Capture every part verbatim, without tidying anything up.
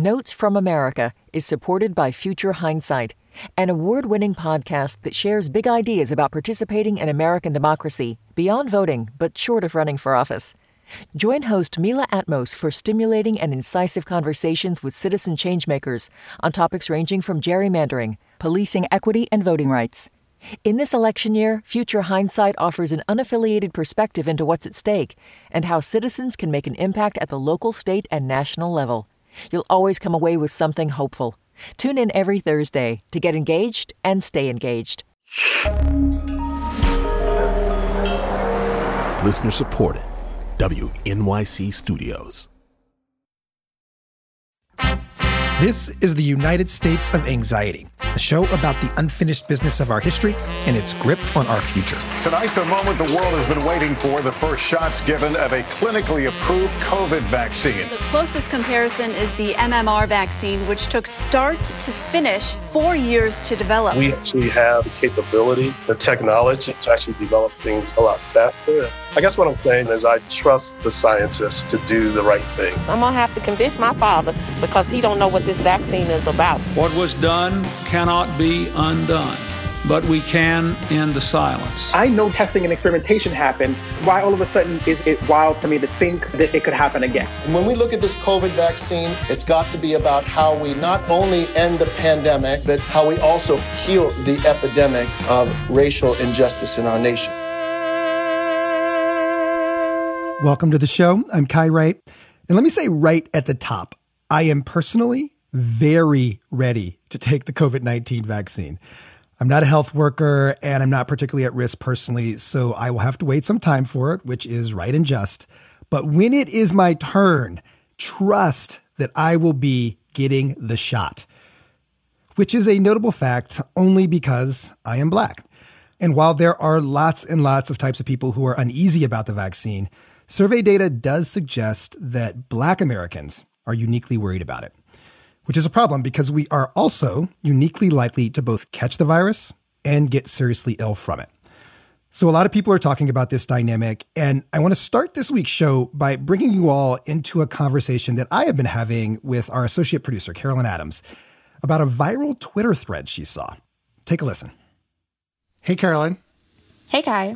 Notes from America is supported by Future Hindsight, an award-winning podcast that shares big ideas about participating in American democracy beyond voting, but short of running for office. Join host Mila Atmos for stimulating and incisive conversations with citizen changemakers on topics ranging from gerrymandering, policing equity, and voting rights. In this election year, Future Hindsight offers an unaffiliated perspective into what's at stake and how citizens can make an impact at the local, state, and national level. You'll always come away with something hopeful. Tune in every Thursday to get engaged and stay engaged. Listener supported. W N Y C Studios. This is the United States of Anxiety, a show about the unfinished business of our history and its grip on our future. Tonight, the moment the world has been waiting for, the first shots given of a clinically approved COVID vaccine. The closest comparison is the M M R vaccine, which took start to finish four years to develop. We actually have the capability, the technology to actually develop things a lot faster. I guess what I'm saying is I trust the scientists to do the right thing. I'm going to have to convince my father because he don't know what this vaccine is about. What was done cannot be undone, but we can end the silence. I know testing and experimentation happened. Why all of a sudden is it wild for me to think that it could happen again? When we look at this COVID vaccine, it's got to be about how we not only end the pandemic, but how we also heal the epidemic of racial injustice in our nation. Welcome to the show. I'm Kai Wright. And let me say right at the top, I am personally very ready to take the COVID nineteen vaccine. I'm not a health worker and I'm not particularly at risk personally, so I will have to wait some time for it, which is right and just. But when it is my turn, trust that I will be getting the shot, which is a notable fact only because I am Black. And while there are lots and lots of types of people who are uneasy about the vaccine, survey data does suggest that Black Americans are uniquely worried about it, which is a problem because we are also uniquely likely to both catch the virus and get seriously ill from it. So a lot of people are talking about this dynamic, and I want to start this week's show by bringing you all into a conversation that I have been having with our associate producer, Carolyn Adams, about a viral Twitter thread she saw. Take a listen. Hey, Carolyn. Hey, Kai.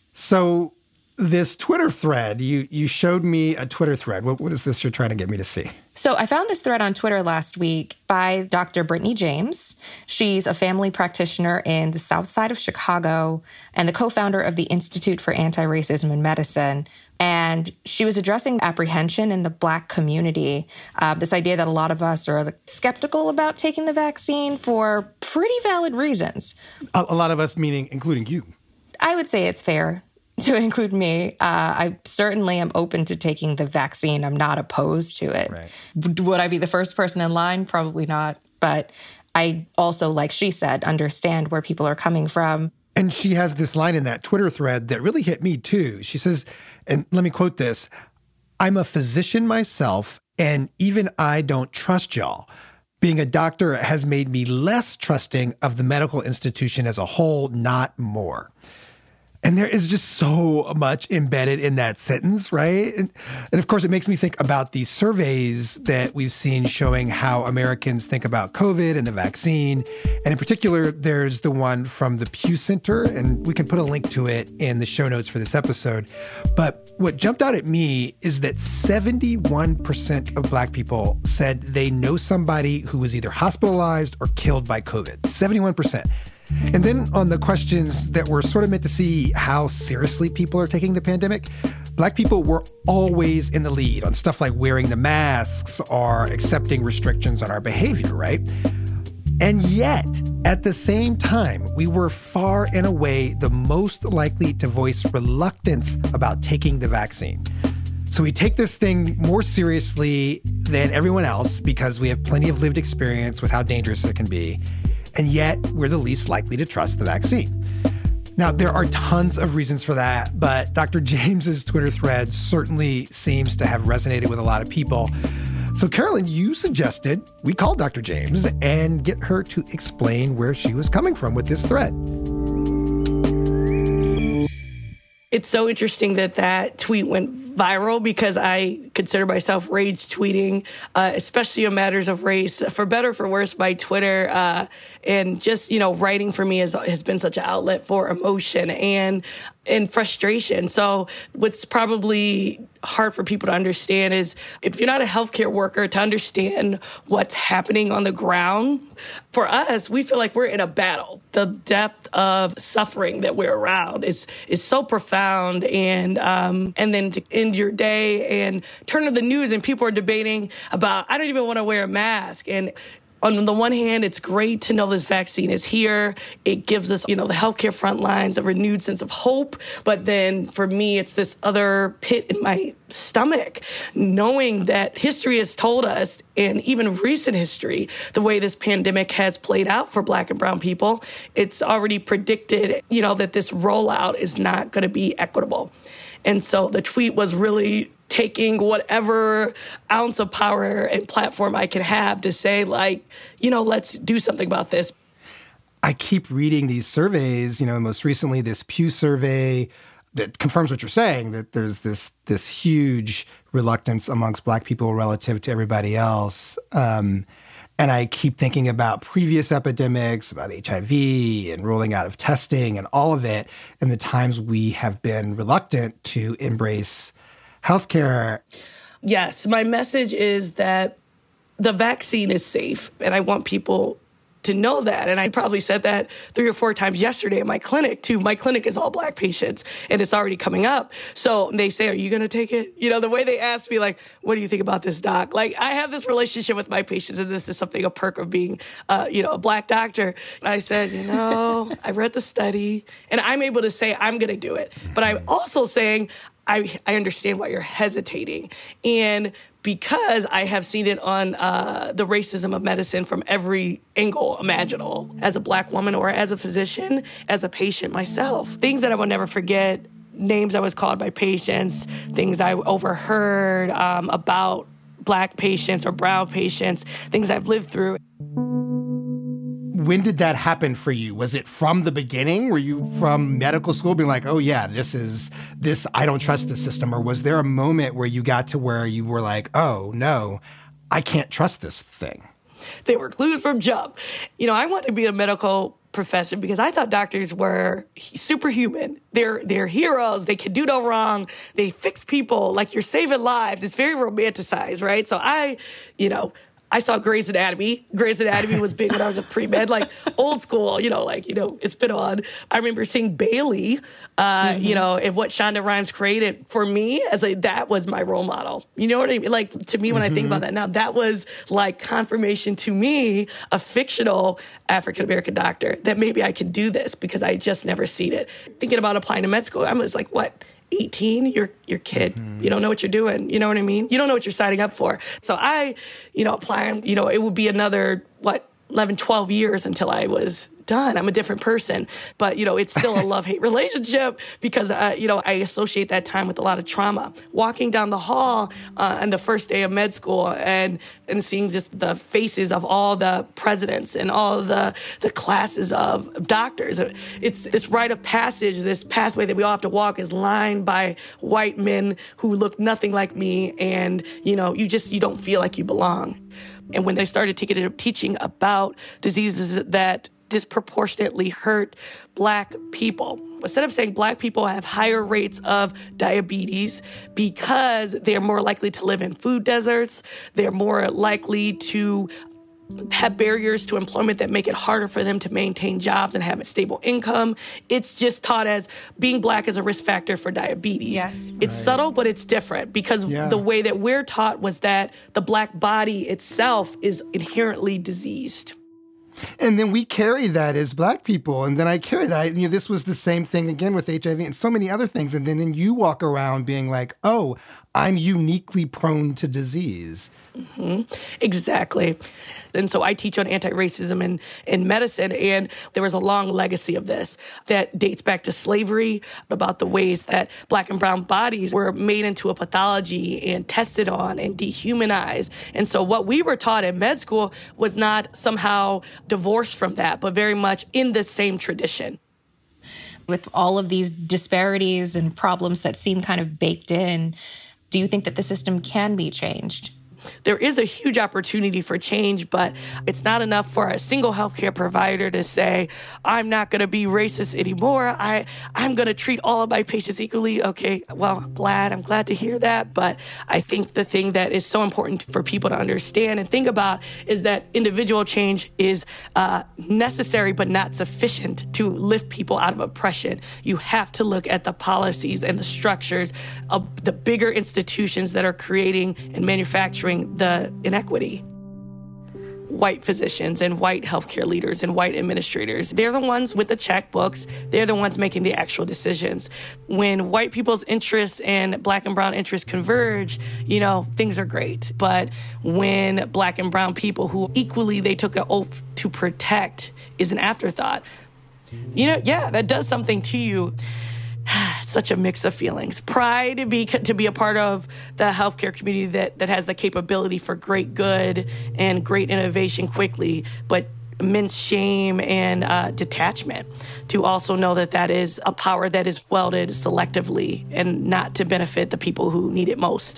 So this Twitter thread, you you showed me a Twitter thread. What, what is this you're trying to get me to see? So I found this thread on Twitter last week by Doctor Brittany James. She's a family practitioner in the South Side of Chicago and the co-founder of the Institute for Anti-Racism in Medicine. And she was addressing apprehension in the Black community, uh, this idea that a lot of us are skeptical about taking the vaccine for pretty valid reasons. A, a lot of us, meaning including you. I would say it's fair to include me. Uh, I certainly am open to taking the vaccine. I'm not opposed to it. Right. Would I be the first person in line? Probably not. But I also, like she said, understand where people are coming from. And she has this line in that Twitter thread that really hit me too. She says, and let me quote this, "I'm a physician myself, and even I don't trust y'all. Being a doctor has made me less trusting of the medical institution as a whole, not more." And there is just so much embedded in that sentence, right? And, and of course, it makes me think about these surveys that we've seen showing how Americans think about COVID and the vaccine. And in particular, there's the one from the Pew Center, and we can put a link to it in the show notes for this episode. But what jumped out at me is that seventy-one percent of Black people said they know somebody who was either hospitalized or killed by COVID. seventy-one percent. And then on the questions that were sort of meant to see how seriously people are taking the pandemic, Black people were always in the lead on stuff like wearing the masks or accepting restrictions on our behavior, right? And yet, at the same time, we were far and away the most likely to voice reluctance about taking the vaccine. So we take this thing more seriously than everyone else because we have plenty of lived experience with how dangerous it can be. And yet, we're the least likely to trust the vaccine. Now, there are tons of reasons for that, but Doctor James's Twitter thread certainly seems to have resonated with a lot of people. So, Carolyn, you suggested we call Doctor James and get her to explain where she was coming from with this thread. It's so interesting that that tweet went viral because I consider myself rage tweeting, uh, especially on matters of race, for better or for worse, by Twitter. Uh, and just, you know, writing for me has, has been such an outlet for emotion and and frustration. So what's probably hard for people to understand is if you're not a healthcare worker, to understand what's happening on the ground, for us, we feel like we're in a battle. The depth of suffering that we're around is is so profound. And um, and then to end your day and turn to the news and people are debating about, I don't even want to wear a mask. And on the one hand, it's great to know this vaccine is here. It gives us, you know, the healthcare front lines a renewed sense of hope. But then for me, it's this other pit in my stomach, knowing that history has told us, and even recent history, the way this pandemic has played out for Black and brown people, it's already predicted, you know, that this rollout is not going to be equitable. And so the tweet was really taking whatever ounce of power and platform I can have to say, like, you know, let's do something about this. I keep reading these surveys, you know, most recently this Pew survey that confirms what you're saying, that there's this this huge reluctance amongst Black people relative to everybody else. Um, and I keep thinking about previous epidemics, about H I V and rolling out of testing and all of it, and the times we have been reluctant to embrace healthcare. Yes, my message is that the vaccine is safe, and I want people to know that. And I probably said that three or four times yesterday at my clinic, too. My clinic is all Black patients, and it's already coming up. So they say, are you going to take it? You know, the way they ask me, like, what do you think about this, doc? Like, I have this relationship with my patients, and this is something, a perk of being, uh, you know, a Black doctor. And I said, you know, I read the study, and I'm able to say I'm going to do it. But I'm also saying, I, I understand why you're hesitating. And because I have seen it on uh, the racism of medicine from every angle imaginable, as a Black woman or as a physician, as a patient myself. Things that I will never forget, names I was called by patients, things I overheard um, about Black patients or brown patients, things I've lived through. When did that happen for you? Was it from the beginning? Were you from medical school being like, oh yeah, this is, this, I don't trust the system? Or was there a moment where you got to where you were like, oh no, I can't trust this thing? They were clues from jump. You know, I wanted to be a medical profession because I thought doctors were superhuman. They're they're heroes. They can do no wrong. They fix people. Like, you're saving lives. It's very romanticized, right? So I, you know, I saw Grey's Anatomy. Grey's Anatomy was big when I was a pre-med, like old school, you know, like, you know, it's been on. I remember seeing Bailey, uh, mm-hmm. you know, and what Shonda Rhimes created for me as a, that was my role model. You know what I mean? Like, to me, when mm-hmm. I think about that now, that was like confirmation to me, a fictional African-American doctor, that maybe I could do this because I just never seen it. Thinking about applying to med school, I was like, what? eighteen, you're you're kid. Mm-hmm. You don't know what you're doing. You know what I mean? You don't know what you're signing up for. So I, you know, applying, you know, it would be another, what, eleven, twelve years until I was done. I'm a different person. But, you know, it's still a love-hate relationship because, uh, you know, I associate that time with a lot of trauma. Walking down the hall uh, on the first day of med school and and seeing just the faces of all the presidents and all the, the classes of doctors. It's this rite of passage, this pathway that we all have to walk is lined by white men who look nothing like me. And, you know, you just, you don't feel like you belong. And when they started t- teaching about diseases that disproportionately hurt Black people, instead of saying Black people have higher rates of diabetes because they're more likely to live in food deserts, they're more likely to have barriers to employment that make it harder for them to maintain jobs and have a stable income. It's just taught as being Black is a risk factor for diabetes. Yes. It's right. Subtle, but it's different because yeah. the way that we're taught was that the Black body itself is inherently diseased. And then we carry that as Black people. And then I carry that. You know, this was the same thing again with H I V and so many other things. And then, then you walk around being like, oh, I'm uniquely prone to disease. Mm-hmm. Exactly. And so I teach on anti-racism in, in medicine, and there was a long legacy of this that dates back to slavery, about the ways that Black and brown bodies were made into a pathology and tested on and dehumanized. And so what we were taught in med school was not somehow divorced from that, but very much in the same tradition. With all of these disparities and problems that seem kind of baked in, do you think that the system can be changed? There is a huge opportunity for change, but it's not enough for a single healthcare provider to say, I'm not going to be racist anymore. I, I'm going to treat all of my patients equally. Okay, well, I'm glad. I'm glad to hear that. But I think the thing that is so important for people to understand and think about is that individual change is uh, necessary but not sufficient to lift people out of oppression. You have to look at the policies and the structures of the bigger institutions that are creating and manufacturing the inequity. White physicians and white healthcare leaders and white administrators, they're the ones with the checkbooks. They're the ones making the actual decisions. When white people's interests and black and brown interests converge, you know, things are great. But when black and brown people who equally they took an oath to protect is an afterthought, you know, yeah, that does something to you. Such a mix of feelings. Pride to be to be a part of the healthcare community that, that has the capability for great good and great innovation quickly, but immense shame and uh, detachment to also know that that is a power that is wielded selectively and not to benefit the people who need it most.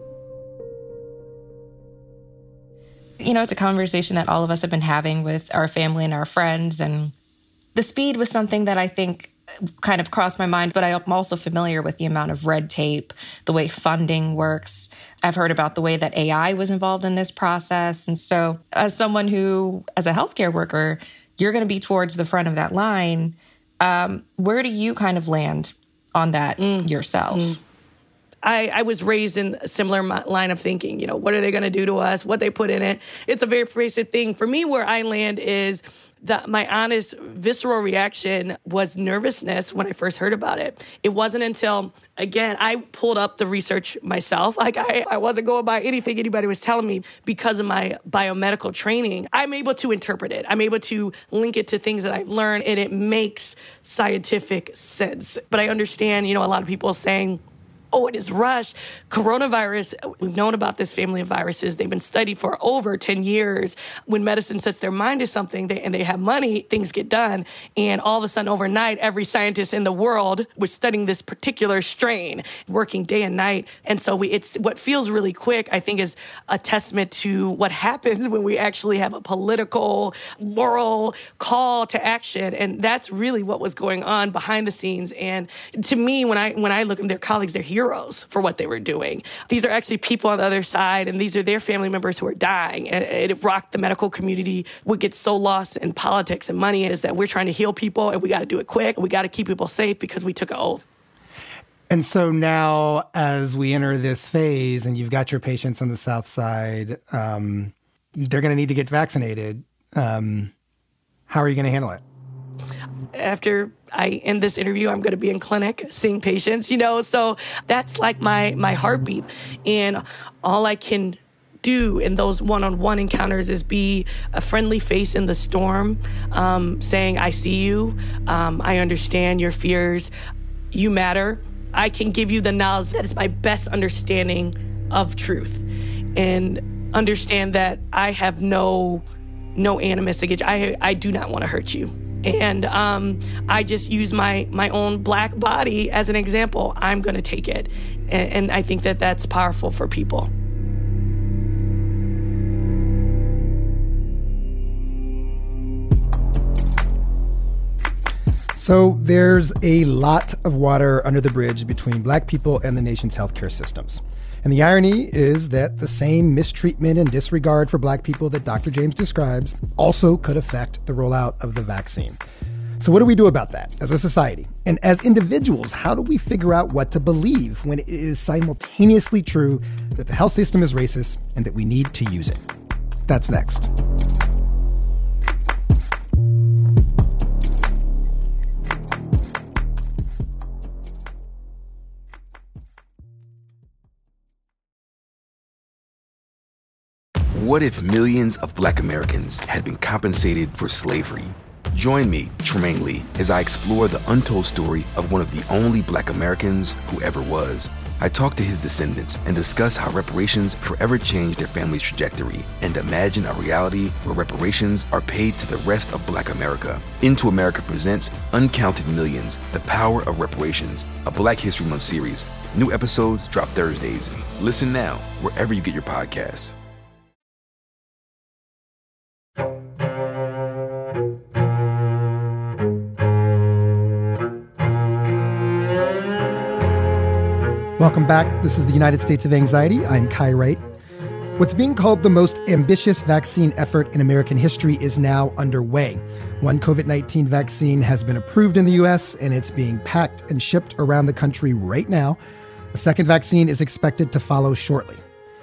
You know, it's a conversation that all of us have been having with our family and our friends, and the speed was something that I think kind of crossed my mind, but I'm also familiar with the amount of red tape, the way funding works. I've heard about the way that A I was involved in this process. And so as someone who, as a healthcare worker, you're going to be towards the front of that line. Um, where do you kind of land on that mm. yourself? Mm. I, I was raised in a similar line of thinking. You know, what are they going to do to us? What they put in it? It's a very pervasive thing. For me, where I land is that my honest, visceral reaction was nervousness when I first heard about it. It wasn't until, again, I pulled up the research myself. Like, I, I wasn't going by anything anybody was telling me because of my biomedical training. I'm able to interpret it. I'm able to link it to things that I've learned, and it makes scientific sense. But I understand, you know, a lot of people saying, oh, it is rushed. Coronavirus, we've known about this family of viruses. They've been studied for over ten years. When medicine sets their mind to something they, and they have money, things get done. And all of a sudden, overnight, every scientist in the world was studying this particular strain, working day and night. And so we, it's what feels really quick, I think, is a testament to what happens when we actually have a political, moral call to action. And that's really what was going on behind the scenes. And to me, when I when I look at their colleagues, they're heroes for what they were doing. These are actually people on the other side, and these are their family members who are dying. And it rocked the medical community. What gets so lost in politics and money is that we're trying to heal people, and we got to do it quick, and we got to keep people safe because we took an oath. And so now, as we enter this phase, and you've got your patients on the South Side, um, they're going to need to get vaccinated. Um, how are you going to handle it? After I end this interview, I'm going to be in clinic seeing patients, you know, so that's like my, my heartbeat. And all I can do in those one-on-one encounters is be a friendly face in the storm, um, saying, I see you. Um, I understand your fears. You matter. I can give you the knowledge that is my best understanding of truth, and understand that I have no, no animus against you. I, I do not want to hurt you. And um, I just use my, my own black body as an example. I'm going to take it. And, and I think that that's powerful for people. So there's a lot of water under the bridge between black people and the nation's healthcare systems. And the irony is that the same mistreatment and disregard for black people that Doctor James describes also could affect the rollout of the vaccine. So what do we do about that as a society? And as individuals, how do we figure out what to believe when it is simultaneously true that the health system is racist and that we need to use it? That's next. What if millions of black Americans had been compensated for slavery? Join me, Tremaine Lee, as I explore the untold story of one of the only black Americans who ever was. I talk to his descendants and discuss how reparations forever changed their family's trajectory and imagine a reality where reparations are paid to the rest of Black America. Into America presents Uncounted Millions, The Power of Reparations, a Black History Month series. New episodes drop Thursdays. Listen now wherever you get your podcasts. Welcome back. This is the United States of Anxiety. I'm Kai Wright. What's being called the most ambitious vaccine effort in American history is now underway. One COVID nineteen vaccine has been approved in the U S, and it's being packed and shipped around the country right now. A second vaccine is expected to follow shortly.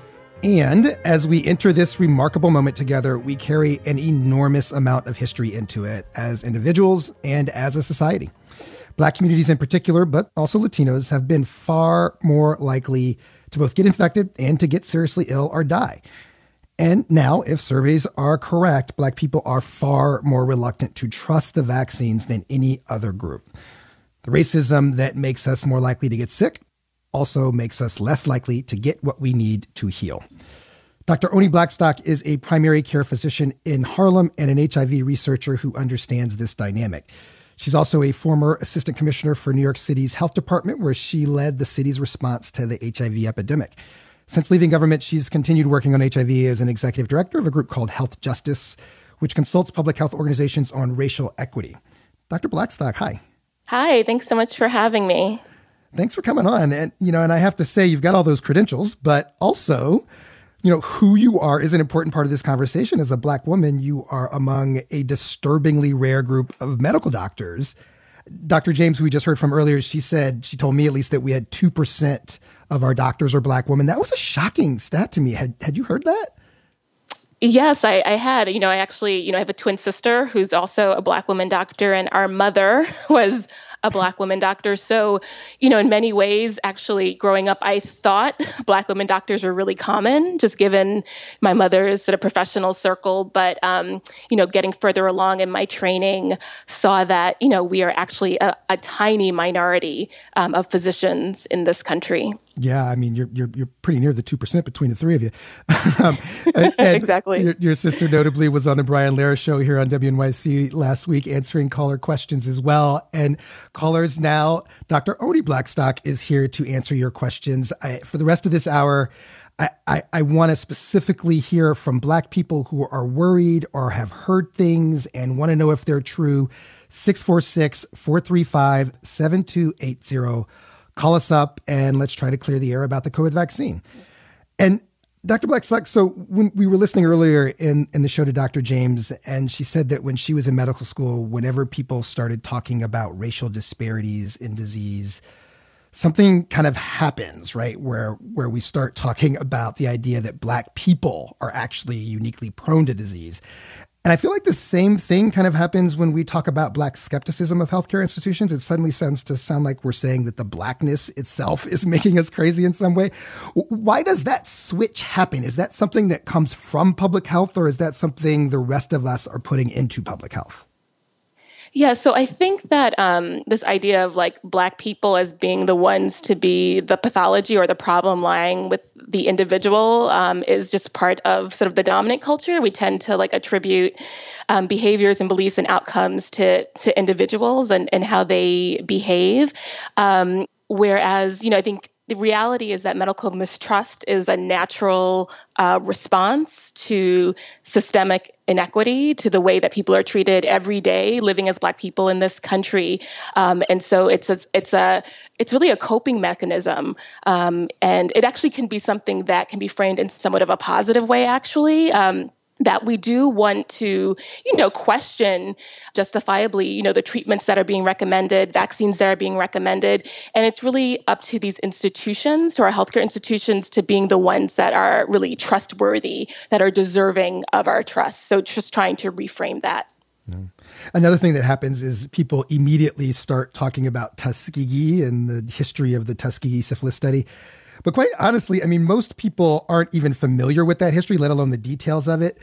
And as we enter this remarkable moment together, we carry an enormous amount of history into it as individuals and as a society. Black communities in particular, but also Latinos, have been far more likely to both get infected and to get seriously ill or die. And now, if surveys are correct, Black people are far more reluctant to trust the vaccines than any other group. The racism that makes us more likely to get sick also makes us less likely to get what we need to heal. Doctor Oni Blackstock is a primary care physician in Harlem and an H I V researcher who understands this dynamic. She's also a former assistant commissioner for New York City's health department, where she led the city's response to the H I V epidemic. Since leaving government, she's continued working on H I V as an executive director of a group called Health Justice, which consults public health organizations on racial equity. Doctor Blackstock, hi. Hi, thanks so much for having me. Thanks for coming on. And, you know, and I have to say, you've got all those credentials, but also, you know, who you are is an important part of this conversation. As a Black woman, you are among a disturbingly rare group of medical doctors. Doctor James, who we just heard from earlier, she said, she told me at least, that we had two percent of our doctors are Black women. That was a shocking stat to me. Had had you heard that? Yes, I, I had. You know, I actually, you know, I have a twin sister who's also a Black woman doctor, and our mother was a Black woman doctor. So, you know, in many ways, actually growing up, I thought Black women doctors were really common, just given my mother's sort of professional circle. But, um, you know, getting further along in my training, saw that, you know, we are actually a, a tiny minority um, of physicians in this country. Yeah, I mean, you're you're you're pretty near the two percent between the three of you. um, and, and exactly. Your, your sister notably was on the Brian Lehrer show here on W N Y C last week, answering caller questions as well. And callers now, Doctor Oni Blackstock is here to answer your questions. I, for the rest of this hour, I, I, I want to specifically hear from Black people who are worried or have heard things and want to know if they're true. six four six, four three five, seven two eight zero. Call us up and let's try to clear the air about the COVID vaccine. And Doctor Blackstock, so when we were listening earlier in, in the show to Doctor James, and she said that when she was in medical school, whenever people started talking about racial disparities in disease, something kind of happens, right? Where, where we start talking about the idea that Black people are actually uniquely prone to disease. And I feel like the same thing kind of happens when we talk about Black skepticism of healthcare institutions. It suddenly sounds to sound like we're saying that the Blackness itself is making us crazy in some way. Why does that switch happen? Is that something that comes from public health, or is that something the rest of us are putting into public health? Yeah, so I think that um, this idea of like Black people as being the ones to be the pathology or the problem lying with the individual um, is just part of sort of the dominant culture. We tend to like attribute um, behaviors and beliefs and outcomes to to individuals and, and how they behave. Um, whereas, you know, I think the reality is that medical mistrust is a natural uh, response to systemic inequity, to the way that people are treated every day living as Black people in this country. Um, and so it's a, it's a it's really a coping mechanism. Um, and it actually can be something that can be framed in somewhat of a positive way, actually. Um, that we do want to, you know, question justifiably, you know, the treatments that are being recommended, vaccines that are being recommended. And it's really up to these institutions, or our healthcare institutions, to being the ones that are really trustworthy, that are deserving of our trust. So just trying to reframe that. No. Another thing that happens is people immediately start talking about Tuskegee and the history of the Tuskegee syphilis study. But quite honestly, I mean, most people aren't even familiar with that history, let alone the details of it.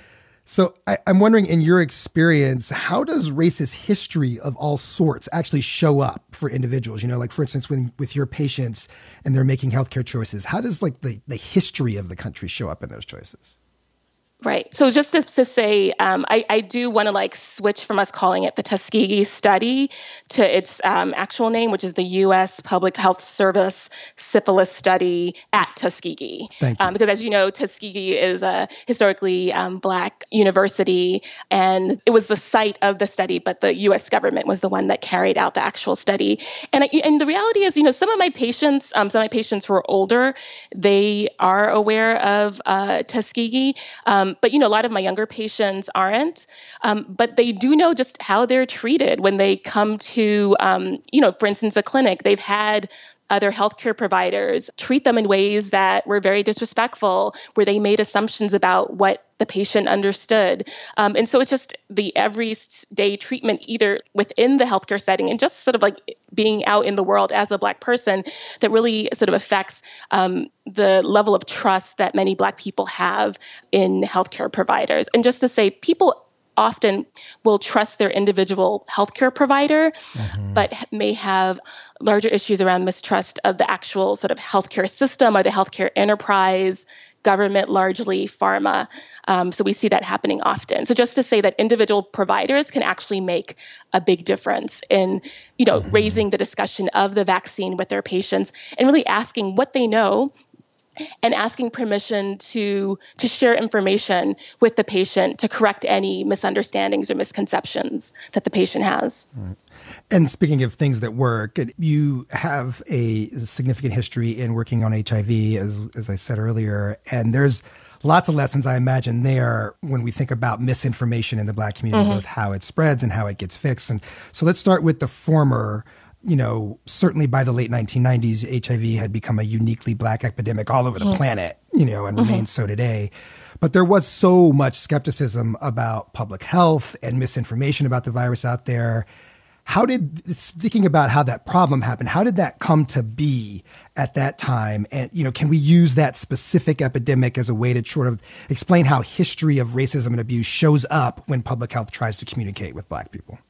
So I, I'm wondering, in your experience, how does racist history of all sorts actually show up for individuals? You know, like, for instance, when with your patients and they're making healthcare choices, how does like the, the history of the country show up in those choices? Right. So just to, to say, um, I, I do want to like switch from us calling it the Tuskegee study to its um, actual name, which is the U S Public Health Service Syphilis Study at Tuskegee. Thank you. Um, because as you know, Tuskegee is a historically um, Black university, and it was the site of the study, but the U S government was the one that carried out the actual study. And, I, and the reality is, you know, some of my patients, um, some of my patients who are older, they are aware of uh, Tuskegee. Um, But, you know, a lot of my younger patients aren't, um, but they do know just how they're treated when they come to, um, you know, for instance, a clinic. They've had other healthcare providers treat them in ways that were very disrespectful, where they made assumptions about what the patient understood. Um, and so it's just the everyday treatment, either within the healthcare setting and just sort of like being out in the world as a Black person, that really sort of affects um, the level of trust that many Black people have in healthcare providers. And just to say, people often will trust their individual healthcare provider, mm-hmm. but may have larger issues around mistrust of the actual sort of healthcare system or the healthcare enterprise, government, largely pharma. Um, so we see that happening often. So just to say that individual providers can actually make a big difference in, you know, mm-hmm. raising the discussion of the vaccine with their patients and really asking what they know and asking permission to to share information with the patient to correct any misunderstandings or misconceptions that the patient has. Right. And speaking of things that work, you have a significant history in working on H I V, as as I said earlier, and there's lots of lessons, I imagine, there when we think about misinformation in the Black community, mm-hmm. both how it spreads and how it gets fixed. And so let's start with the former. You know, certainly by the late nineteen nineties, H I V had become a uniquely Black epidemic all over the mm-hmm. planet, you know, and mm-hmm. remains so today. But there was so much skepticism about public health and misinformation about the virus out there. How did, thinking about how that problem happened, how did that come to be at that time? And, you know, can we use that specific epidemic as a way to sort of explain how history of racism and abuse shows up when public health tries to communicate with Black people?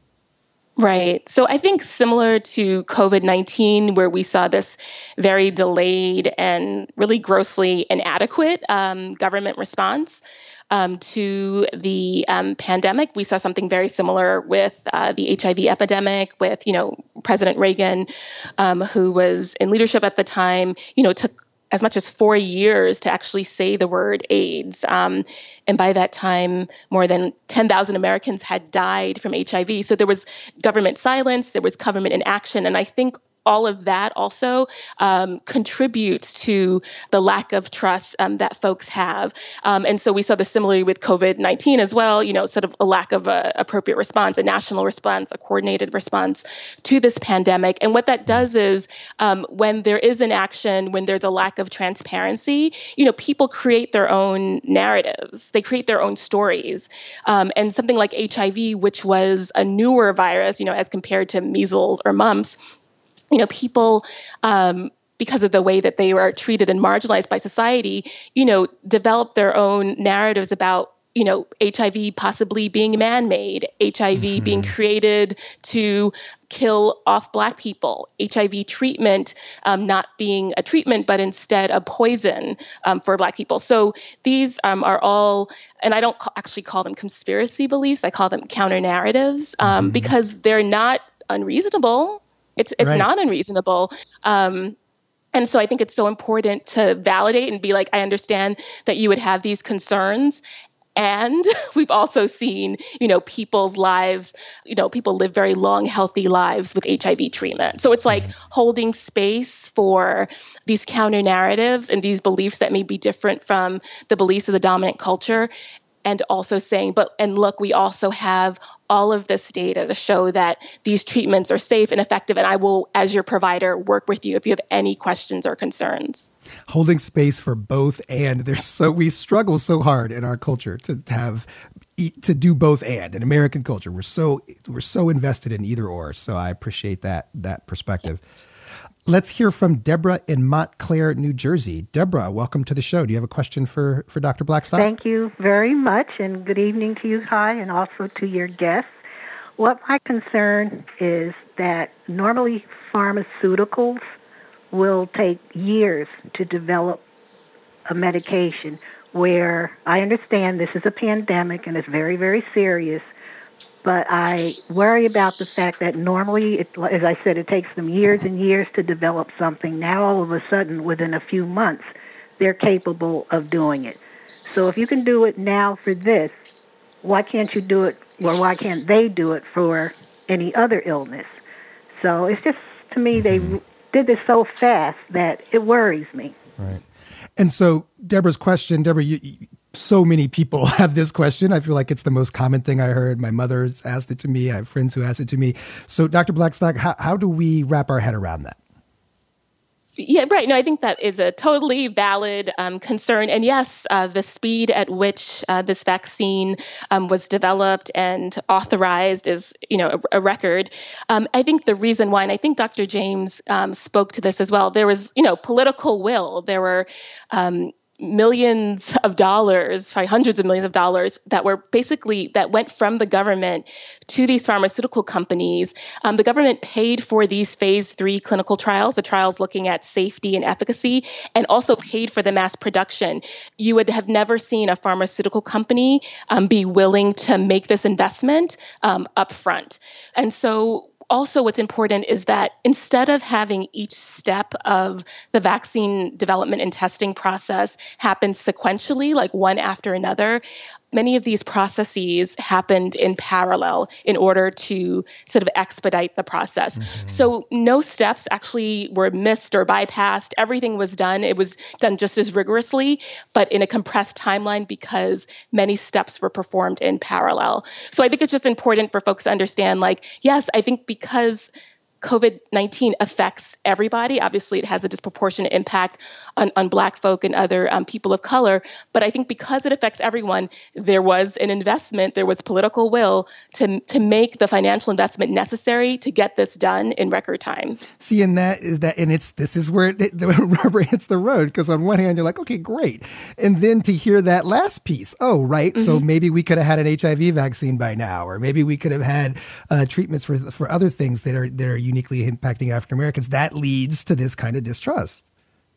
Right. So I think similar to COVID nineteen, where we saw this very delayed and really grossly inadequate um, government response um, to the um, pandemic, we saw something very similar with uh, the H I V epidemic, with, you know, President Reagan, um, who was in leadership at the time, you know, took as much as four years to actually say the word AIDS. Um, and by that time, more than ten thousand Americans had died from H I V. So there was government silence, there was government inaction. And I think all of that also um, contributes to the lack of trust um, that folks have. Um, and so we saw this similarly with COVID nineteen as well, you know, sort of a lack of a appropriate response, a national response, a coordinated response to this pandemic. And what that does is um, when there is an action, when there's a lack of transparency, you know, people create their own narratives. They create their own stories. Um, and something like H I V, which was a newer virus, you know, as compared to measles or mumps, you know, people, um, because of the way that they were treated and marginalized by society, you know, developed their own narratives about, you know, H I V possibly being man-made, H I V mm-hmm. being created to kill off Black people, H I V treatment um, not being a treatment, but instead a poison um, for Black people. So these um, are all, and I don't ca- actually call them conspiracy beliefs, I call them counter-narratives um, mm-hmm. because they're not unreasonable. It's it's right. not unreasonable. Um, and so I think it's so important to validate and be like, I understand that you would have these concerns. And we've also seen, you know, people's lives, you know, people live very long, healthy lives with H I V treatment. So it's like mm-hmm. holding space for these counter narratives and these beliefs that may be different from the beliefs of the dominant culture. And also saying, but, and look, we also have all of this data to show that these treatments are safe and effective. And I will, as your provider, work with you if you have any questions or concerns. Holding space for both. And there's so, we struggle so hard in our culture to have, to do both and. In American culture, we're so, we're so invested in either or. So I appreciate that, that perspective. Yes. Let's hear from Deborah in Montclair, New Jersey. Deborah, welcome to the show. Do you have a question for, for Doctor Blackstock? Thank you very much, and good evening to you, Kai, and also to your guests. What my concern is that normally pharmaceuticals will take years to develop a medication, where I understand this is a pandemic and it's very, very serious, but I worry about the fact that normally, it, as I said, it takes them years and years to develop something. Now, all of a sudden, within a few months, they're capable of doing it. So if you can do it now for this, why can't you do it, or why can't they do it for any other illness? So it's just, to me, they did this so fast that it worries me. Right. And so Deborah's question, Deborah, you, you, so many people have this question. I feel like it's the most common thing I heard. My mother's asked it to me. I have friends who asked it to me. So Doctor Blackstock, how, how do we wrap our head around that? Yeah, right. No, I think that is a totally valid um, concern. And yes, uh, the speed at which uh, this vaccine um, was developed and authorized is, you know, a, a record. Um, I think the reason why, and I think Doctor James um, spoke to this as well, there was, you know, political will. There were um, millions of dollars, probably hundreds of millions of dollars that were basically, that went from the government to these pharmaceutical companies. Um, the government paid for these phase three clinical trials, the trials looking at safety and efficacy, and also paid for the mass production. You would have never seen a pharmaceutical company um, be willing to make this investment um, upfront. And so also, what's important is that instead of having each step of the vaccine development and testing process happen sequentially, like one after another, many of these processes happened in parallel in order to sort of expedite the process. Mm-hmm. So no steps actually were missed or bypassed. Everything was done. It was done just as rigorously, but in a compressed timeline because many steps were performed in parallel. So I think it's just important for folks to understand, like, yes, I think because COVID nineteen affects everybody. Obviously, it has a disproportionate impact on, on Black folk and other um, people of color. But I think because it affects everyone, there was an investment, there was political will to to make the financial investment necessary to get this done in record time. See, and that is that, and it's this is where it, the rubber hits the road. Because on one hand, you're like, okay, great, and then to hear that last piece, oh, right, mm-hmm. so maybe we could have had an H I V vaccine by now, or maybe we could have had uh, treatments for for other things that are that are uniquely impacting African Americans. That leads to this kind of distrust.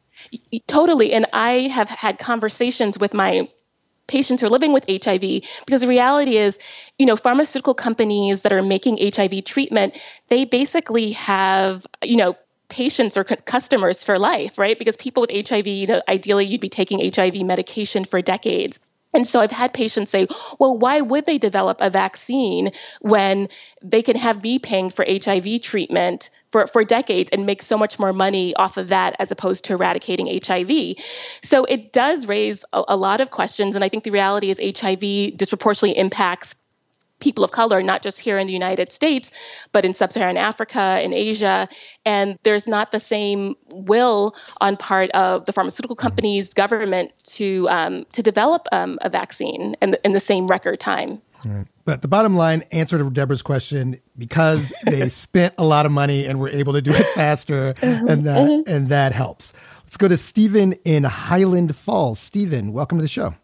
Totally. And I have had conversations with my patients who are living with H I V, because the reality is, you know, pharmaceutical companies that are making H I V treatment, they basically have, you know, patients or c- customers for life, right? Because people with H I V, you know, ideally you'd be taking H I V medication for decades. And so I've had patients say, well, why would they develop a vaccine when they can have me paying for H I V treatment for, for decades and make so much more money off of that as opposed to eradicating H I V? So it does raise a, a lot of questions. And I think the reality is H I V disproportionately impacts people of color, not just here in the United States, but in sub-Saharan Africa, in Asia. And there's not the same will on part of the pharmaceutical companies, government to um, to develop um, a vaccine in the, in the same record time. Right. But the bottom line answer to Deborah's question, because they spent a lot of money and were able to do it faster, and that, mm-hmm. and that helps. Let's go to Stephen in Highland Falls. Stephen, welcome to the show.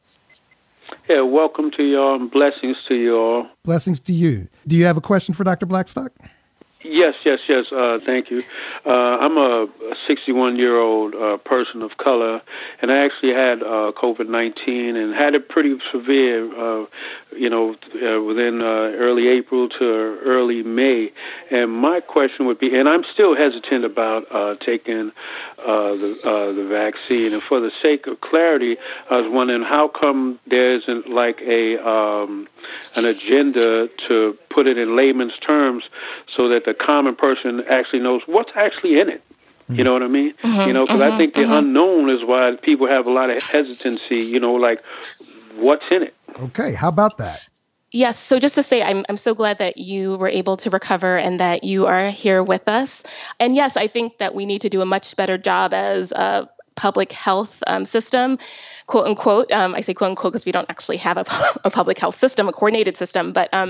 Yeah, welcome to y'all and blessings to you all. Blessings to you. Do you have a question for Doctor Blackstock? Yes, yes, yes. Uh, thank you. Uh, I'm a sixty-one-year-old uh, person of color, and I actually had uh, COVID nineteen and had it pretty severe, uh, you know, uh, within uh, early April to early May. And my question would be, and I'm still hesitant about uh, taking uh, the uh, the vaccine. And for the sake of clarity, I was wondering how come there isn't like a um, an agenda to put it in layman's terms so that the common person actually knows what's actually in it. You know what I mean? Mm-hmm, you know, because mm-hmm, I think the mm-hmm. unknown is why people have a lot of hesitancy, you know, like what's in it. Okay. How about that? Yes. So just to say, I'm I'm so glad that you were able to recover and that you are here with us. And yes, I think that we need to do a much better job as a public health um, system, quote unquote. Um, I say quote unquote because we don't actually have a, a public health system, a coordinated system, but um,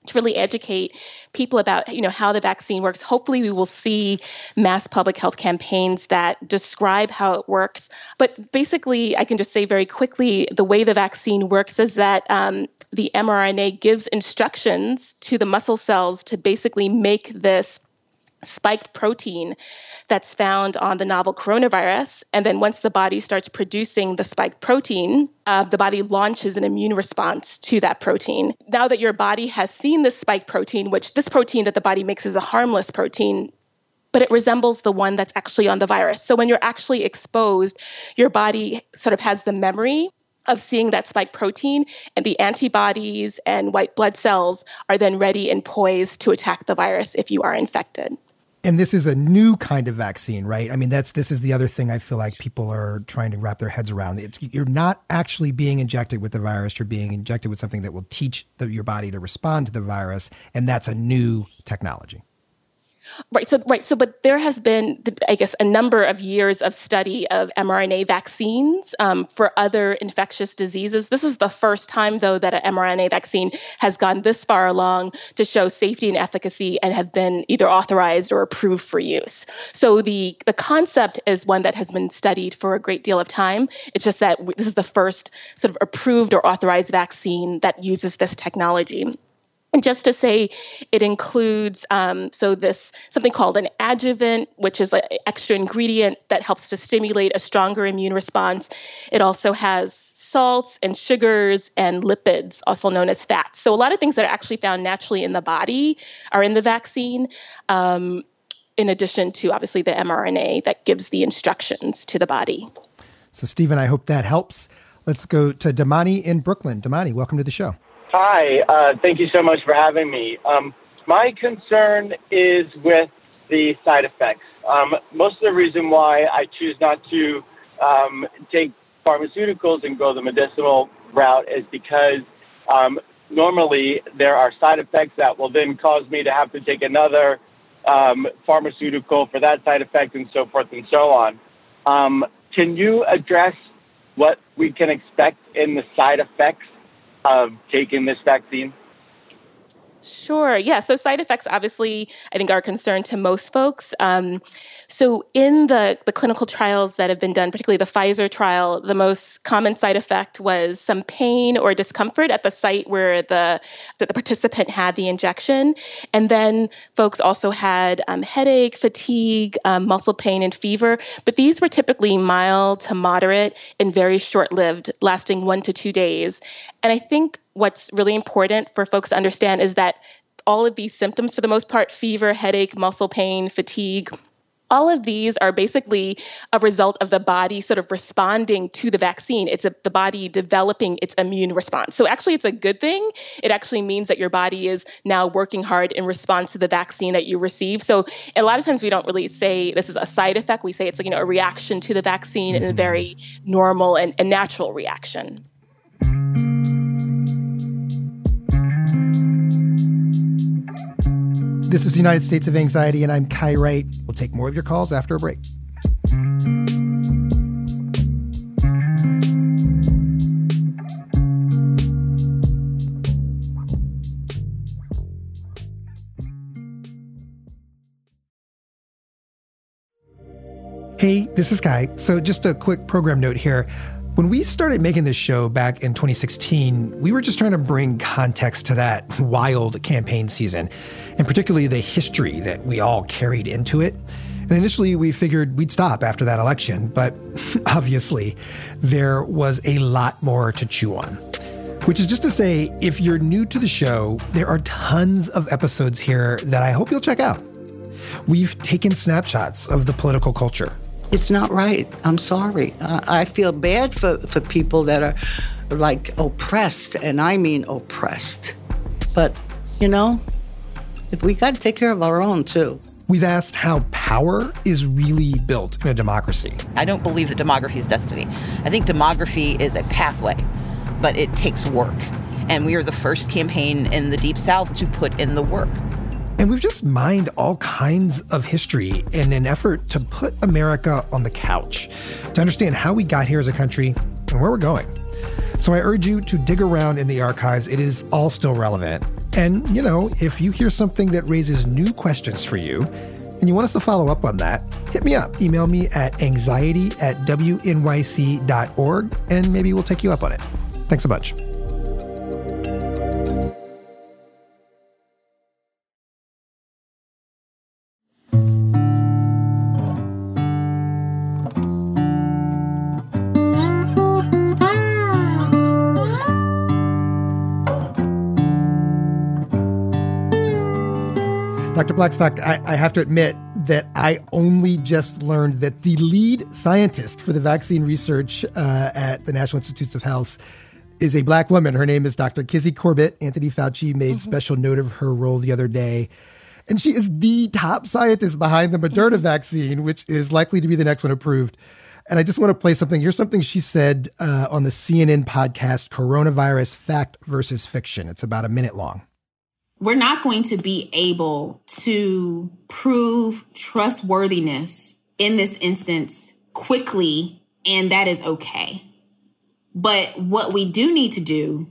to really educate people about, you know, how the vaccine works. Hopefully we will see mass public health campaigns that describe how it works. But basically, I can just say very quickly, the way the vaccine works is that um, the mRNA gives instructions to the muscle cells to basically make this spiked protein that's found on the novel coronavirus. And then once the body starts producing the spiked protein, uh, the body launches an immune response to that protein. Now that your body has seen this spike protein, which this protein that the body makes is a harmless protein, but it resembles the one that's actually on the virus. So when you're actually exposed, your body sort of has the memory of seeing that spike protein, and the antibodies and white blood cells are then ready and poised to attack the virus if you are infected. And this is a new kind of vaccine, right? I mean, that's this is the other thing I feel like people are trying to wrap their heads around. It's, you're not actually being injected with the virus. You're being injected with something that will teach the, your body to respond to the virus, and that's a new technology. Right. So, right. So, but there has been, I guess, a number of years of study of mRNA vaccines um, for other infectious diseases. This is the first time, though, that an mRNA vaccine has gone this far along to show safety and efficacy and have been either authorized or approved for use. So the, the concept is one that has been studied for a great deal of time. It's just that this is the first sort of approved or authorized vaccine that uses this technology. And just to say, it includes um, so this something called an adjuvant, which is an extra ingredient that helps to stimulate a stronger immune response. It also has salts and sugars and lipids, also known as fats. So a lot of things that are actually found naturally in the body are in the vaccine, um, in addition to obviously the mRNA that gives the instructions to the body. So, Stephen, I hope that helps. Let's go to Damani in Brooklyn. Damani, welcome to the show. Hi, uh, thank you so much for having me. Um, my concern is with the side effects. Um, most of the reason why I choose not to um, take pharmaceuticals and go the medicinal route is because um, normally there are side effects that will then cause me to have to take another um, pharmaceutical for that side effect and so forth and so on. Um, can you address what we can expect in the side effects of taking this vaccine? Sure. Yeah. So side effects, obviously, I think are a concern to most folks. Um, so in the, the clinical trials that have been done, particularly the Pfizer trial, the most common side effect was some pain or discomfort at the site where the, the participant had the injection. And then folks also had um, headache, fatigue, um, muscle pain, and fever. But these were typically mild to moderate and very short-lived, lasting one to two days. And I think what's really important for folks to understand is that all of these symptoms, for the most part, fever, headache, muscle pain, fatigue, all of these are basically a result of the body sort of responding to the vaccine. It's a, the body developing its immune response. So actually, it's a good thing. It actually means that your body is now working hard in response to the vaccine that you receive. So a lot of times we don't really say this is a side effect. We say it's like, you know, a reaction to the vaccine and a very normal and, and natural reaction. This is the United States of Anxiety, and I'm Kai Wright. We'll take more of your calls after a break. Hey, this is Kai. So just a quick program note here. When we started making this show back in twenty sixteen, we were just trying to bring context to that wild campaign season, and particularly the history that we all carried into it. And initially, we figured we'd stop after that election, but obviously, there was a lot more to chew on. Which is just to say, if you're new to the show, there are tons of episodes here that I hope you'll check out. We've taken snapshots of the political culture. It's not right. I'm sorry. Uh, I feel bad for, for people that are, like, oppressed, and I mean oppressed. But, you know, if we got to take care of our own, too. We've asked how power is really built in a democracy. I don't believe that demography is destiny. I think demography is a pathway, but it takes work. And we are the first campaign in the Deep South to put in the work. And we've just mined all kinds of history in an effort to put America on the couch, to understand how we got here as a country and where we're going. So I urge you to dig around in the archives. It is all still relevant. And, you know, if you hear something that raises new questions for you and you want us to follow up on that, hit me up. Email me at anxiety at w n y c dot org, and maybe we'll take you up on it. Thanks a bunch. Doctor Blackstock, I, I have to admit that I only just learned that the lead scientist for the vaccine research uh, at the National Institutes of Health is a Black woman. Her name is Doctor Kizzy Corbett. Anthony Fauci made mm-hmm. special note of her role the other day. And she is the top scientist behind the Moderna mm-hmm. vaccine, which is likely to be the next one approved. And I just want to play something. Here's something she said uh, on the C N N podcast, Coronavirus Fact versus Fiction. It's about a minute long. We're not going to be able to prove trustworthiness in this instance quickly, and that is okay. But what we do need to do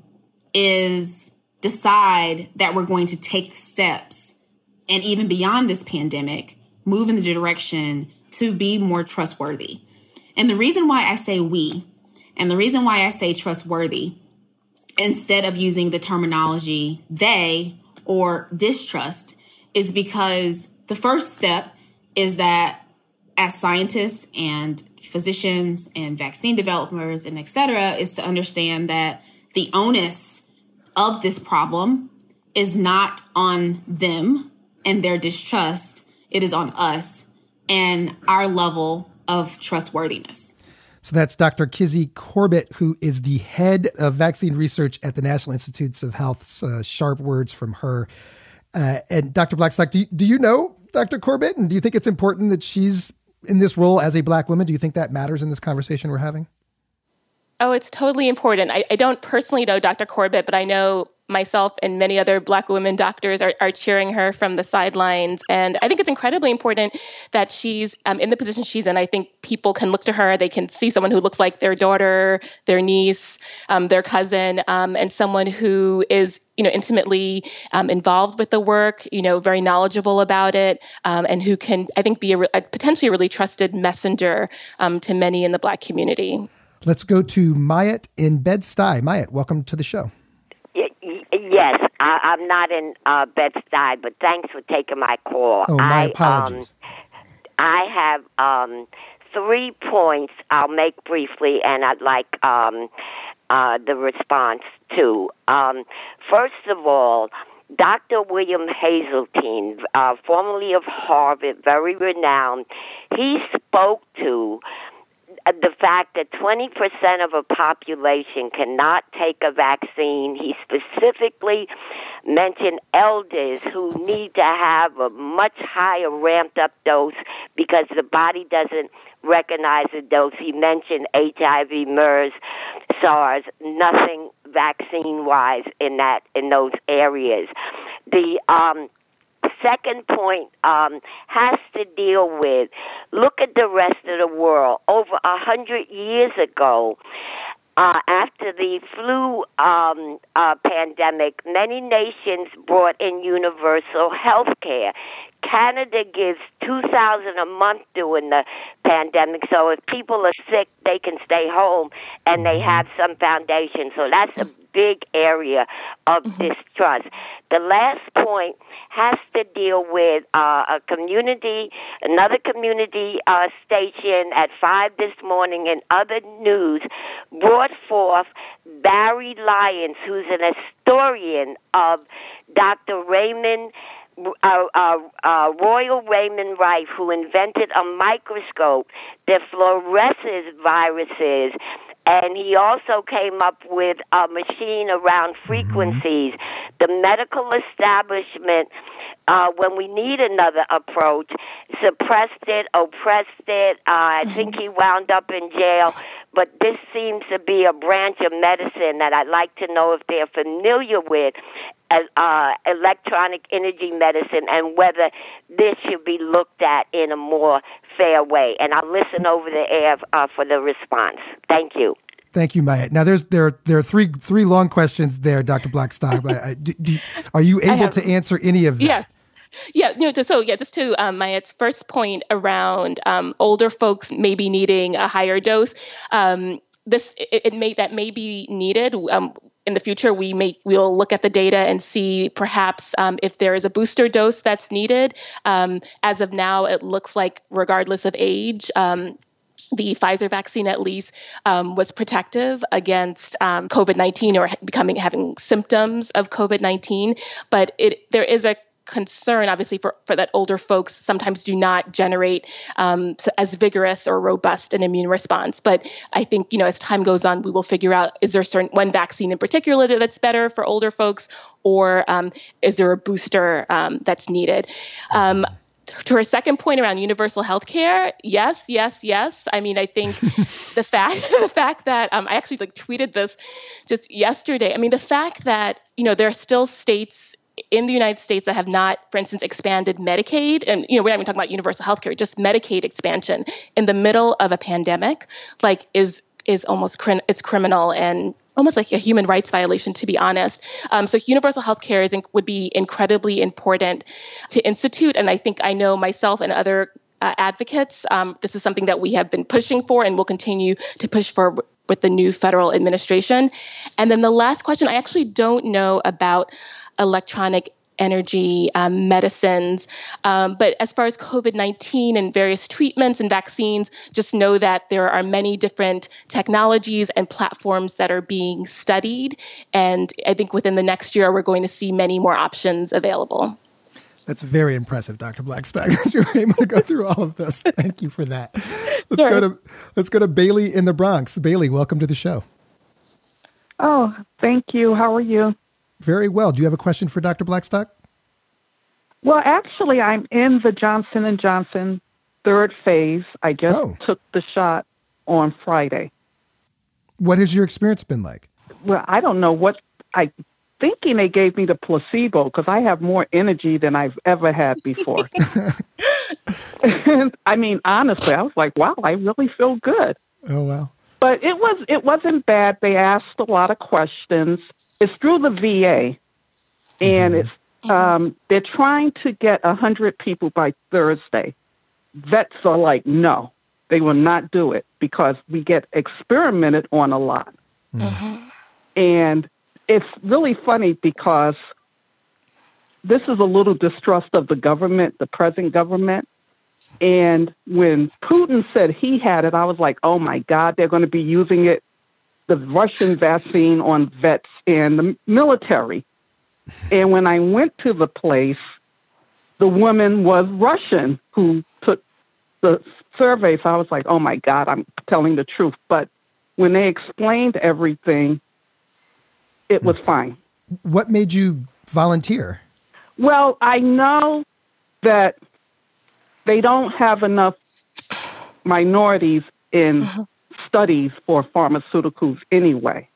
is decide that we're going to take steps, and even beyond this pandemic, move in the direction to be more trustworthy. And the reason why I say we, and the reason why I say trustworthy, instead of using the terminology they or distrust, is because the first step is that as scientists and physicians and vaccine developers and et cetera, is to understand that the onus of this problem is not on them and their distrust. It is on us and our level of trustworthiness. So that's Doctor Kizzy Corbett, who is the head of vaccine research at the National Institutes of Health's uh, sharp words from her. Uh, and Doctor Blackstock, do you, do you know Doctor Corbett? And do you think it's important that she's in this role as a Black woman? Do you think that matters in this conversation we're having? Oh, it's totally important. I, I don't personally know Doctor Corbett, but I know myself and many other Black women doctors are, are cheering her from the sidelines. And I think it's incredibly important that she's um, in the position she's in. I think people can look to her. They can see someone who looks like their daughter, their niece, um, their cousin, um, and someone who is, you know, intimately um, involved with the work, you know, very knowledgeable about it, um, and who can, I think, be a, a potentially a really trusted messenger um, to many in the Black community. Let's go to Mayat in Bed-Stuy. Mayat, welcome to the show. Yes, I, I'm not in uh, Bed-Stuy, but thanks for taking my call. Oh, my I, apologies. Um, I have um, three points I'll make briefly, and I'd like um, uh, the response to. Um, first of all, Doctor William Hazeltine, uh, formerly of Harvard, very renowned, he spoke to the fact that twenty percent of a population cannot take a vaccine. He specifically mentioned elders who need to have a much higher ramped up dose because the body doesn't recognize the dose. He mentioned H I V, MERS, SARS, nothing vaccine-wise in that in those areas. The um second point um, has to deal with, look at the rest of the world. Over a hundred years ago, uh, after the flu um, uh, pandemic, many nations brought in universal health care. Canada gives two thousand dollars a month during the pandemic, so if people are sick, they can stay home and they have some foundation. So that's a big area of distrust. The last point has to deal with uh, a community, another community uh, station at five this morning and other news brought forth Barry Lyons, who's an historian of Doctor Raymond Uh, uh, uh, Royal Raymond Rife, who invented a microscope that fluoresces viruses, and he also came up with a machine around frequencies. The medical establishment, uh, when we need another approach, suppressed it, oppressed it. Uh, I think he wound up in jail. But this seems to be a branch of medicine that I'd like to know if they're familiar with, uh, electronic energy medicine, and whether this should be looked at in a more fair way. And I'll listen over the air uh, for the response. Thank you. Thank you, Mayette. Now, there's there there are three three long questions there, Doctor Blackstock. I, I, do, do, are you able have, to answer any of them? Yeah. Yeah, you know, just, so yeah, just to um, Mayette's first point around um, older folks maybe needing a higher dose, um, this it, it may that may be needed. Um, in the future, we may we'll look at the data and see perhaps um, if there is a booster dose that's needed. Um, as of now, it looks like regardless of age, um, the Pfizer vaccine at least um, was protective against um, COVID nineteen or becoming having symptoms of COVID nineteen. But it there is a concern, obviously, for, for that older folks sometimes do not generate um, as vigorous or robust an immune response. But I think, you know, as time goes on, we will figure out, is there certain one vaccine in particular that's better for older folks, or um, is there a booster um, that's needed? Um, To her second point around universal health care, yes, yes, yes. I mean, I think the fact the fact that um, I actually like tweeted this just yesterday. I mean, the fact that, you know, there are still states in the United States that have not, for instance, expanded Medicaid, and, you know, we're not even talking about universal health care, just Medicaid expansion in the middle of a pandemic, like is is almost cr- it's criminal and almost like a human rights violation, to be honest. Um, so universal health care is in, would be incredibly important to institute. And I think I know myself and other uh, advocates, um, this is something that we have been pushing for and will continue to push for w- with the new federal administration. And then the last question, I actually don't know about electronic energy um, medicines. Um, but as far as COVID nineteen and various treatments and vaccines, just know that there are many different technologies and platforms that are being studied. And I think within the next year, we're going to see many more options available. That's very impressive, Doctor Blackstock. You were able to go through all of this. Thank you for that. Let's Sure. go to let's go to Bailey in the Bronx. Bailey, welcome to the show. Oh, thank you. How are you? Very well. Do you have a question for Doctor Blackstock? Well, actually, I'm in the Johnson and Johnson third phase. I just oh. took the shot on Friday. What has your experience been like? Well, I don't know what I thinking they gave me the placebo because I have more energy than I've ever had before. And, I mean, honestly, I was like, wow, I really feel good. Oh, wow. But it was it wasn't bad. They asked a lot of questions. It's through the V A, and it's um, they're trying to get one hundred people by Thursday. Vets are like, no, they will not do it because we get experimented on a lot. Mm-hmm. And it's really funny because this is a little distrust of the government, the present government. And when Putin said he had it, I was like, oh, my God, they're going to be using it, the Russian vaccine on vets and the military. And when I went to the place, the woman was Russian who took the survey. So I was like, oh, my God, I'm telling the truth. But when they explained everything, it was fine. What made you volunteer? Well, I know that they don't have enough minorities in mm-hmm. studies for pharmaceuticals anyway.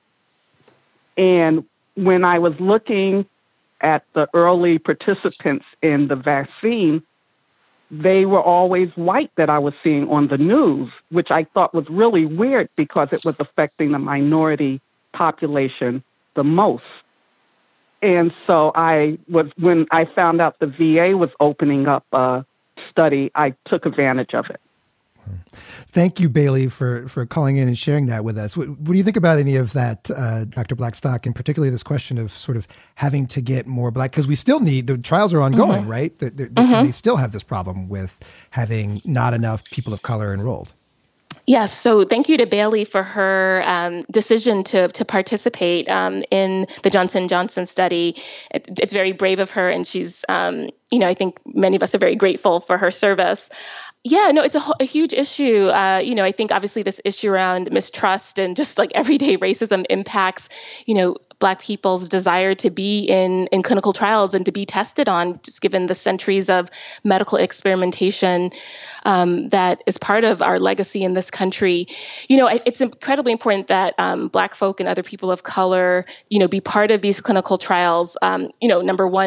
And when I was looking at the early participants in the vaccine, they were always white that I was seeing on the news, which I thought was really weird because it was affecting the minority population the most. And so I was, when I found out the V A was opening up a study, I took advantage of it. Thank you, Bailey, for, for calling in and sharing that with us. What, what do you think about any of that, uh, Doctor Blackstock, and particularly this question of sort of having to get more Black, because we still need, the trials are ongoing, mm-hmm. right? They're, they're, mm-hmm. And they still have this problem with having not enough people of color enrolled. Yes. So thank you to Bailey for her um, decision to to participate um, in the Johnson and Johnson study. It, it's very brave of her, and she's, um, you know, I think many of us are very grateful for her service. Yeah, no, it's a, a huge issue. Uh, you know, I think obviously this issue around mistrust and just like everyday racism impacts, you know, Black people's desire to be in, in clinical trials and to be tested on, just given the centuries of medical experimentation um, that is part of our legacy in this country. You know, it's incredibly important that um, Black folk and other people of color, you know, be part of these clinical trials. Um, you know, number one, it all,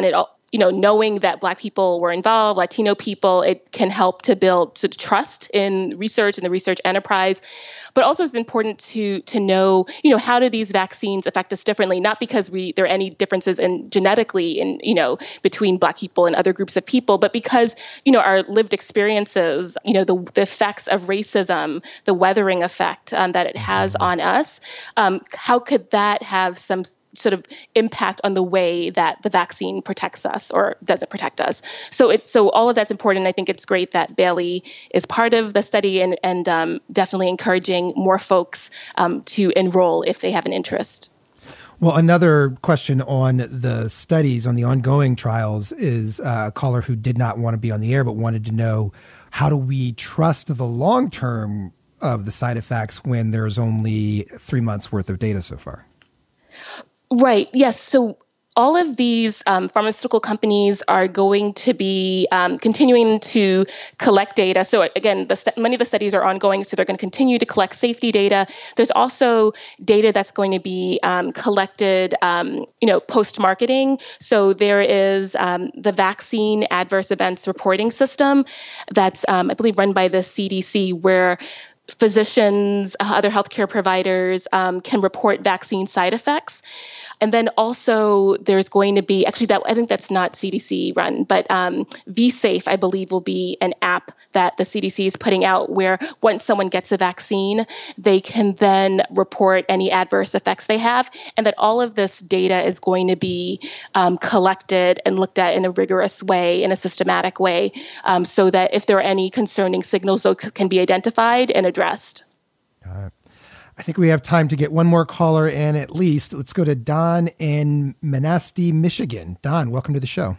you know, knowing that Black people were involved, Latino people, it can help to build to trust in research and the research enterprise. But also it's important to to know, you know, how do these vaccines affect us differently? Not because we there are any differences in genetically in, you know, between Black people and other groups of people, but because, you know, our lived experiences, you know, the, the effects of racism, the weathering effect um, that it has on us, um, how could that have some sort of impact on the way that the vaccine protects us or doesn't protect us. So it so all of that's important. I think it's great that Bailey is part of the study and, and um, definitely encouraging more folks um, to enroll if they have an interest. Well, another question on the studies, on the ongoing trials, is a caller who did not want to be on the air but wanted to know, how do we trust the long term of the side effects when there's only three months worth of data so far? Right. Yes. So all of these um, pharmaceutical companies are going to be um, continuing to collect data. So again, the st- many of the studies are ongoing, so they're going to continue to collect safety data. There's also data that's going to be um, collected, um, you know, post-marketing. So there is um, the vaccine adverse events reporting system that's, um, I believe, run by the C D C, where physicians, other healthcare providers um, can report vaccine side effects. And then also there's going to be, actually that I think that's not C D C run, but um, VSafe, I believe, will be an app that the C D C is putting out where once someone gets a vaccine, they can then report any adverse effects they have. And that all of this data is going to be um, collected and looked at in a rigorous way, in a systematic way, um, so that if there are any concerning signals, those can be identified and addressed. Got it. I think we have time to get one more caller in at least. Let's go to Don in Manistee, Michigan. Don, welcome to the show.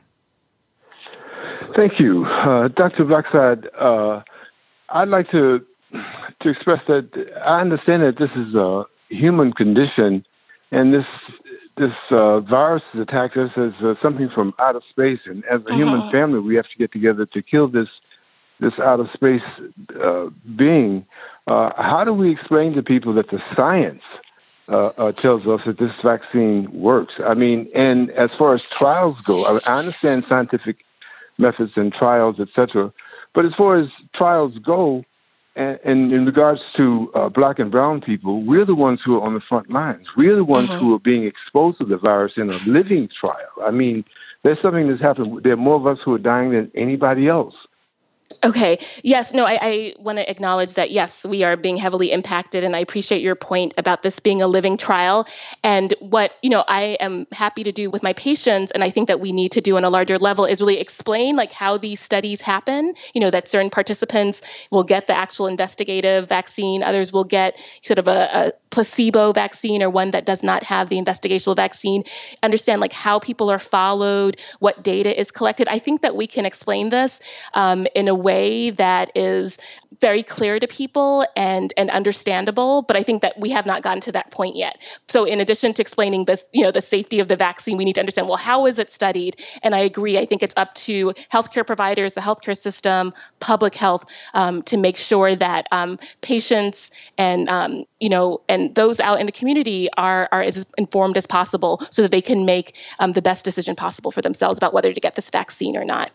Thank you. Uh, Doctor Blackside, uh, I'd like to to express that I understand that this is a human condition, and this this uh, virus has attacked us as uh, something from outer space, and as a mm-hmm. human family, we have to get together to kill this this outer space uh, being. Uh, how do we explain to people that the science uh, uh, tells us that this vaccine works? I mean, and as far as trials go, I, I understand scientific methods and trials, et cetera, but as far as trials go, and, and in regards to uh, Black and brown people, we're the ones who are on the front lines. We're the ones mm-hmm. who are being exposed to the virus in a living trial. I mean, there's something that's happened. There are more of us who are dying than anybody else. Okay. Yes. No, I, I want to acknowledge that, yes, we are being heavily impacted. And I appreciate your point about this being a living trial. And what, you know, I am happy to do with my patients, and I think that we need to do on a larger level, is really explain like how these studies happen, you know, that certain participants will get the actual investigative vaccine. Others will get sort of a, a placebo vaccine or one that does not have the investigational vaccine. Understand like how people are followed, what data is collected. I think that we can explain this um, in a way that is very clear to people and and understandable, but I think that we have not gotten to that point yet. So in addition to explaining this, you know, the safety of the vaccine, we need to understand, well, how is it studied? And I agree, I think it's up to healthcare providers, the healthcare system, public health, um, to make sure that um, patients and, um, you know, and those out in the community are, are as informed as possible so that they can make um, the best decision possible for themselves about whether to get this vaccine or not.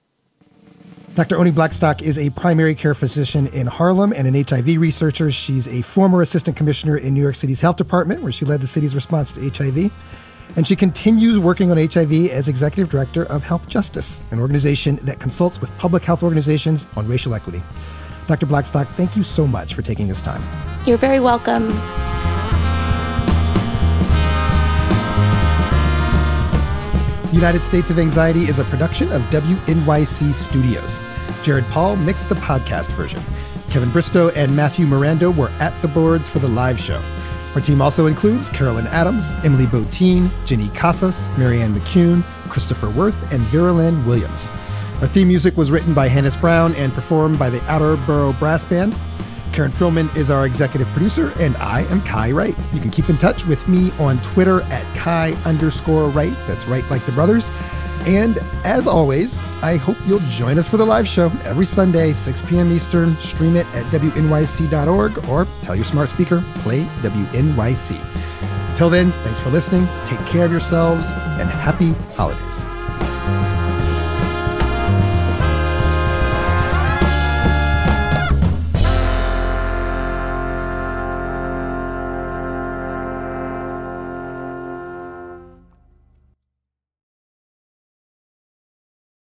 Doctor Oni Blackstock is a primary care physician in Harlem and an H I V researcher. She's a former assistant commissioner in New York City's health department, where she led the city's response to H I V. And she continues working on H I V as executive director of Health Justice, an organization that consults with public health organizations on racial equity. Doctor Blackstock, thank you so much for taking this time. You're very welcome. United States of Anxiety is a production of W N Y C Studios. Jared Paul mixed the podcast version. Kevin Bristow and Matthew Miranda were at the boards for the live show. Our team also includes Carolyn Adams, Emily Botine, Jenny Casas, Marianne McCune, Christopher Worth, and Vera Lynn Williams. Our theme music was written by Hannes Brown and performed by the Outer Borough Brass Band. Karen Frillman is our executive producer, and I am Kai Wright. You can keep in touch with me on Twitter at Kai underscore Wright. That's right like the brothers. And as always, I hope you'll join us for the live show every Sunday, six p.m. Eastern. Stream it at W N Y C dot org or tell your smart speaker, play W N Y C. Till then, thanks for listening. Take care of yourselves and happy holidays.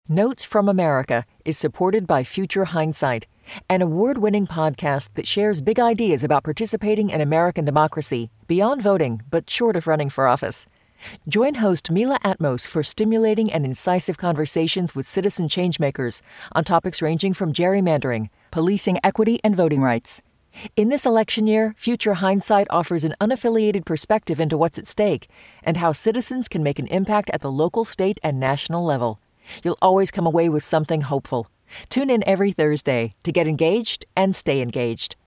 Notes from America is supported by Future Hindsight, an award-winning podcast that shares big ideas about participating in American democracy, beyond voting, but short of running for office. Join host Mila Atmos for stimulating and incisive conversations with citizen changemakers on topics ranging from gerrymandering, policing equity, and voting rights. In this election year, Future Hindsight offers an unaffiliated perspective into what's at stake and how citizens can make an impact at the local, state, and national level. You'll always come away with something hopeful. Tune in every Thursday to get engaged and stay engaged.